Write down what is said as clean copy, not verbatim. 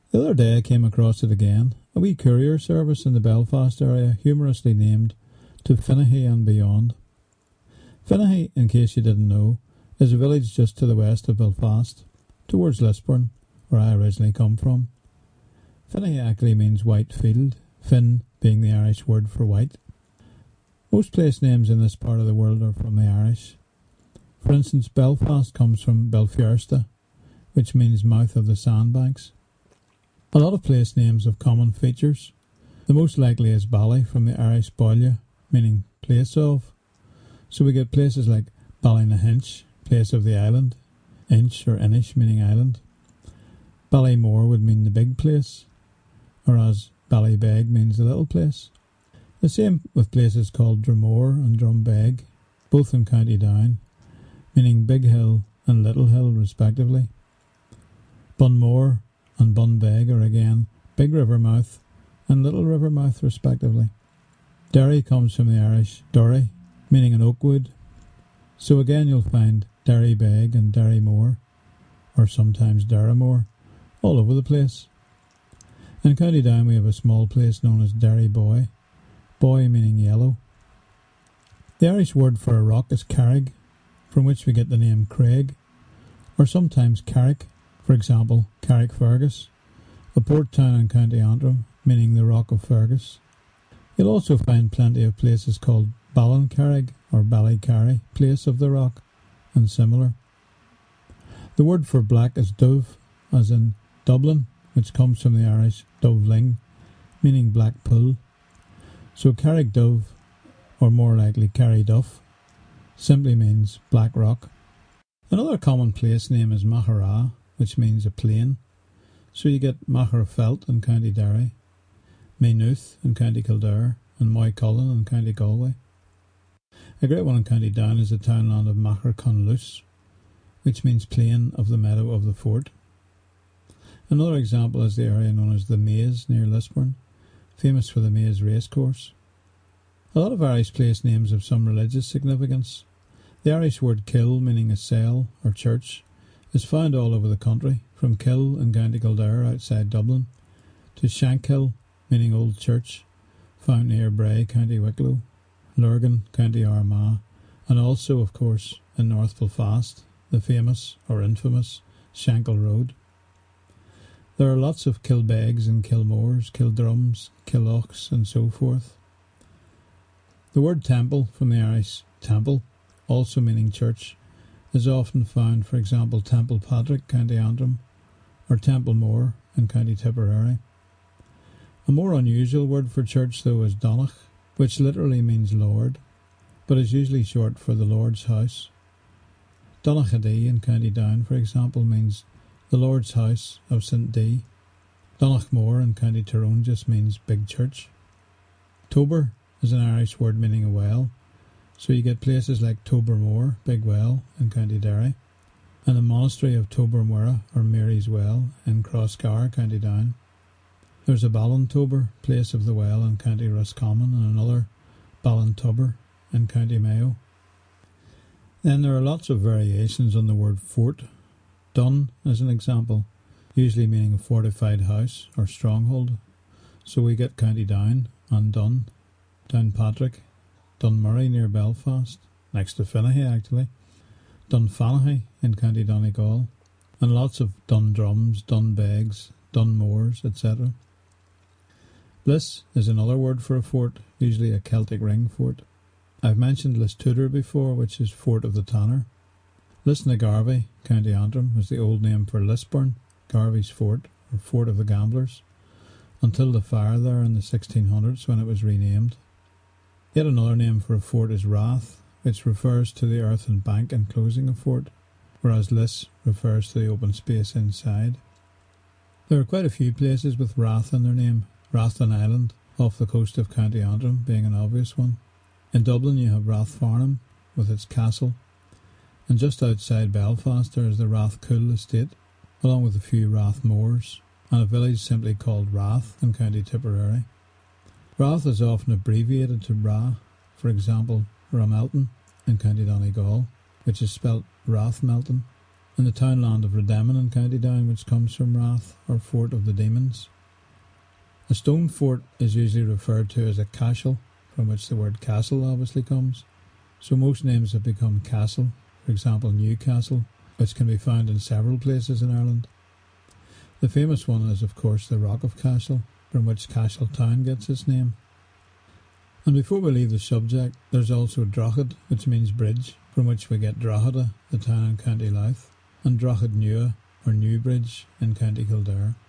The other day I came across it again, a wee courier service in the Belfast area humorously named to Finaghy and beyond. Finaghy, in case you didn't know, is a village just to the west of Belfast, towards Lisburn, where I originally come from. Finaghy actually means white field, Finn being the Irish word for white. Most place names in this part of the world are from the Irish. For instance, Belfast comes from Belfiersta, which means mouth of the sandbanks. A lot of place names have common features. The most likely is Bally from the Irish Baile, meaning place of. So we get places like Ballynahinch, place of the island, Inch or Inish meaning island. Ballymore would mean the big place, whereas Ballybeg means the little place. The same with places called Drumore and Drumbeg, both in County Down, meaning Big Hill and Little Hill respectively. Bunmore and Bunbeg are again Big River Mouth and Little River Mouth respectively. Derry comes from the Irish Durry, meaning an oak wood. So again you'll find Derrybeg and Derrymore, or sometimes Derrymore, all over the place. In County Down we have a small place known as Derryboy, boy meaning yellow. The Irish word for a rock is Carrig, from which we get the name Craig, or sometimes Carrick, for example Carrickfergus, a port town in County Antrim, meaning the Rock of Fergus. You'll also find plenty of places called Ballincarrig or Ballycarry, place of the rock, and similar. The word for black is Dove, as in Dublin, which comes from the Irish Doveling, meaning black pool. So Carrigdove, or more likely Carryduff, simply means black rock. Another common place name is Maghera, which means a plain. So you get Magherafelt in County Derry, Maynooth in County Kildare, and Moycullen in County Galway. A great one in County Down is the townland of Magherconluce, which means plain of the meadow of the fort. Another example is the area known as the Maze near Lisburn, famous for the Maze racecourse. A lot of Irish place names have some religious significance. The Irish word kill, meaning a cell or church, is found all over the country, from Kill in County Kildare outside Dublin, to Shankill, meaning old church, found near Bray, County Wicklow, Lurgan, County Armagh, and also, of course, in North Belfast, the famous or infamous Shankill Road. There are lots of Kilbegs and Kilmores, Kildrums, Killochs, and so forth. The word temple, from the Irish temple, also meaning church, is often found, for example, Temple Patrick, County Antrim, or Templemore in County Tipperary. A more unusual word for church, though, is Donach, which literally means Lord, but is usually short for the Lord's house. Donaghadee in County Down, for example, means the Lord's house of St. D. Donachmore in County Tyrone just means big church. Tober is an Irish word meaning a well, so you get places like Tobermore, Big Well, in County Derry, and the monastery of Tobermurra, or Mary's Well, in Crossgar, County Down. There's a Ballintober, place of the well, in County Roscommon, and another Ballintober in County Mayo. Then there are lots of variations on the word fort. Dun is an example, usually meaning a fortified house or stronghold. So we get County Down and Dun, Downpatrick, Dunmurray near Belfast, next to Finaghy actually, Dunfanaghy in County Donegal, and lots of Dundrums, Dunbegs, Dunmores, etc. Bliss is another word for a fort, usually a Celtic ring fort. I've mentioned Listudor before, which is Fort of the Tanner. Lisnagarvey, County Antrim, was the old name for Lisburn, Garvey's Fort, or Fort of the Gamblers, until the fire there in the 1600s when it was renamed. Yet another name for a fort is Rath, which refers to the earthen bank enclosing a fort, whereas Liss refers to the open space inside. There are quite a few places with Rath in their name, Rathlin Island, off the coast of County Antrim being an obvious one. In Dublin you have Rathfarnham, with its castle, and just outside Belfast there is the Rathcoole estate, along with a few Rathmores, and a village simply called Rath in County Tipperary. Rath is often abbreviated to Ra, for example Ramelton in County Donegal, which is spelt Rathmelton. in the townland of Redemin in County Down, which comes from Rath, or Fort of the Demons. A stone fort is usually referred to as a cashel, from which the word castle obviously comes, so most names have become castle, for example Newcastle, which can be found in several places in Ireland. The famous one is of course the Rock of Cashel, from which Cashel town gets its name. And before we leave the subject, there's also Drogheda, which means bridge, from which we get Drogheda, the town in County Louth, and Drogheda Nua, or Newbridge, in County Kildare.